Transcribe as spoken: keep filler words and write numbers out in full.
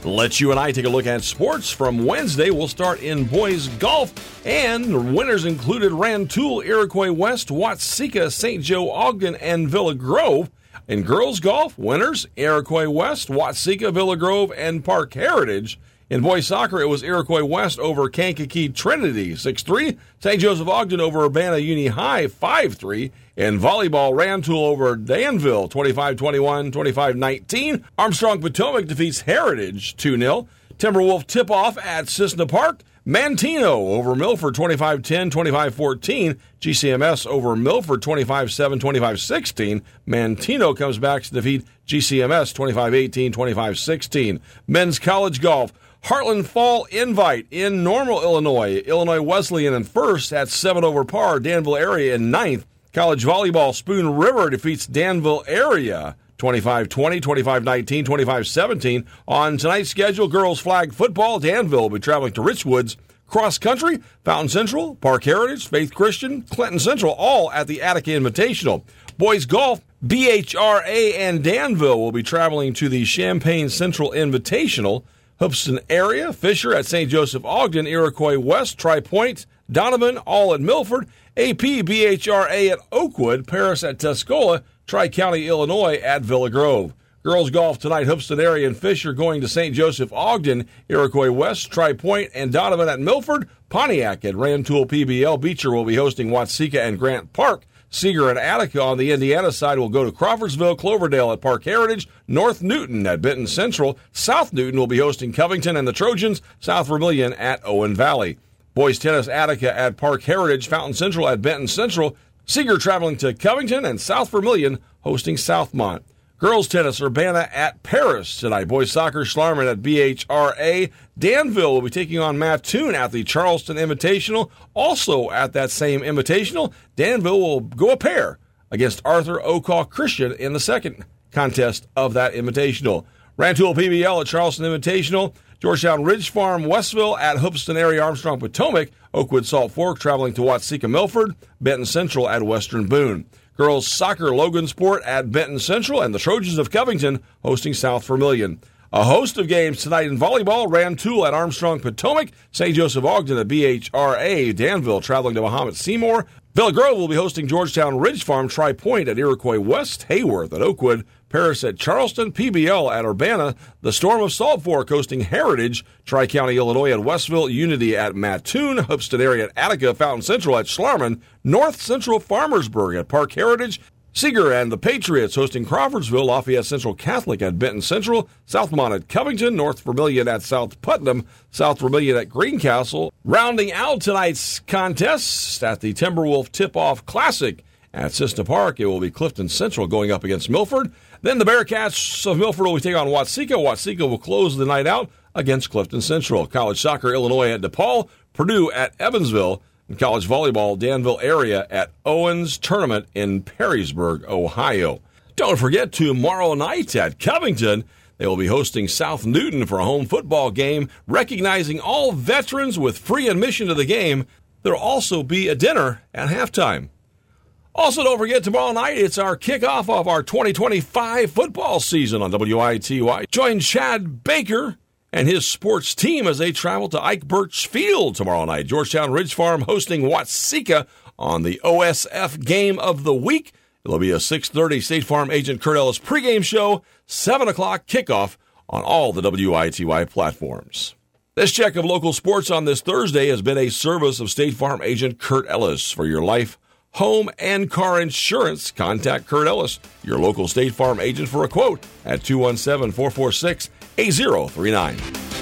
Let's you and I take a look at sports from Wednesday. We'll start in boys golf, and winners included Rantoul, Iroquois West, Watseka, Saint Joe, Ogden, and Villa Grove. In girls golf, winners Iroquois West, Watseka, Villa Grove, and Park Heritage. In boys soccer, it was Iroquois West over Kankakee Trinity, six three. Saint Joseph Ogden over Urbana Uni High, five three. In volleyball, Rantoul over Danville, twenty-five twenty-one, twenty-five nineteen. Armstrong Potomac defeats Heritage, two nil. Timberwolf tip-off at Cissna Park. Manteno over Milford, twenty-five ten, twenty-five fourteen. G C M S over Milford, twenty-five seven, twenty-five sixteen. Manteno comes back to defeat G C M S, twenty-five eighteen, twenty-five sixteen. Men's college golf. Heartland Fall Invite in Normal, Illinois. Illinois Wesleyan in first at seven over par. Danville Area in ninth. College volleyball, Spoon River defeats Danville Area twenty-five twenty, twenty-five nineteen, twenty-five seventeen. On tonight's schedule, girls flag football. Danville will be traveling to Richwoods. Cross country, Fountain Central, Park Heritage, Faith Christian, Clinton Central, all at the Attica Invitational. Boys golf, B H R A and Danville will be traveling to the Champaign Central Invitational. Hoopeston area, Fisher at Saint Joseph Ogden, Iroquois West, Tri-Point, Donovan, all at Milford, A P, B H R A at Oakwood, Paris at Tuscola, Tri-County, Illinois at Villa Grove. Girls golf tonight, Hoopeston area and Fisher going to Saint Joseph Ogden, Iroquois West, Tri-Point, and Donovan at Milford, Pontiac at Rantoul P B L. Beecher will be hosting Watseka and Grant Park. Seeger and Attica on the Indiana side will go to Crawfordsville, Cloverdale at Park Heritage, North Newton at Benton Central, South Newton will be hosting Covington and the Trojans, South Vermilion at Owen Valley. Boys tennis, Attica at Park Heritage, Fountain Central at Benton Central, Seeger traveling to Covington, and South Vermilion hosting Southmont. Girls tennis, Urbana at Paris tonight. Boys soccer, Schlarman at B H R A. Danville will be taking on Mattoon at the Charleston Invitational. Also at that same Invitational, Danville will go a pair against Arthur Okaw Christian in the second contest of that Invitational. Rantoul P B L at Charleston Invitational. Georgetown Ridge Farm, Westville at Hoopeston area, Armstrong Potomac. Oakwood Salt Fork traveling to Watseka Milford. Benton Central at Western Boone. Girls soccer, Logansport at Benton Central, and the Trojans of Covington hosting South Vermilion. A host of games tonight in volleyball, Rantoul at Armstrong Potomac, Saint Joseph Ogden at B H R A, Danville traveling to Mahomet Seymour. Villa Grove will be hosting Georgetown Ridge Farm, Tri-Point at Iroquois West, Hayworth at Oakwood, Paris at Charleston, P B L at Urbana, the Storm of Salt Fork hosting Heritage, Tri-County, Illinois at Westville, Unity at Mattoon, Hoopeston area at Attica, Fountain Central at Schlarman, North Central Farmersburg at Park Heritage, Seeger and the Patriots hosting Crawfordsville, Lafayette Central Catholic at Benton Central, Southmont at Covington, North Vermilion at South Putnam, South Vermilion at Greencastle. Rounding out tonight's contest at the Timberwolf Tip-Off Classic at Cissna Park, it will be Clifton Central going up against Milford. Then the Bearcats of Milford will take on Watseka. Watseka will close the night out against Clifton Central. College soccer, Illinois at DePaul, Purdue at Evansville, and college volleyball, Danville area at Owens Tournament in Perrysburg, Ohio. Don't forget, tomorrow night at Covington, they will be hosting South Newton for a home football game, recognizing all veterans with free admission to the game. There will also be a dinner at halftime. Also, don't forget, tomorrow night, it's our kickoff of our twenty twenty-five football season on W I T Y. Join Chad Baker and his sports team as they travel to Ike Birch Field tomorrow night. Georgetown Ridge Farm hosting Watseka on the O S F Game of the Week. It'll be a six thirty State Farm agent Kurt Ellis pregame show, seven o'clock kickoff on all the W I T Y platforms. This check of local sports on this Thursday has been a service of State Farm agent Kurt Ellis. For your life, home, and car insurance, contact Kurt Ellis, your local State Farm agent, for a quote at two one seven, four four six, eight zero three nine.